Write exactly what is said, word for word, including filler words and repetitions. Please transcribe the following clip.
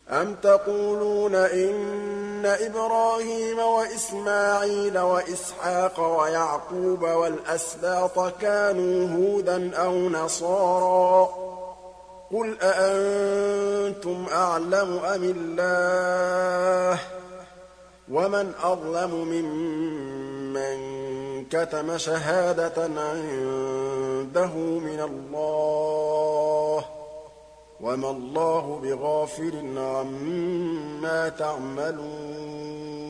أَمْ تَقُولُونَ إِنَّ إِبْرَاهِيمَ وَإِسْمَاعِيلَ وَإِسْحَاقَ وَيَعْقُوبَ وَالْأَسْبَاطَ كَانُوا هُودًا أَوْ نَصَارَىٰ ۗ قُلْ أَأَنتُمْ أَعْلَمُ أَمِ اللَّهُ ۗ وَمَنْ أَظْلَمُ مِمَّن كَتَمَ شَهَادَةً عِندَهُ مِنَ اللَّهِ ۗ وَمَا اللَّهُ بِغَافِلٍ عَمَّا تَعْمَلُونَ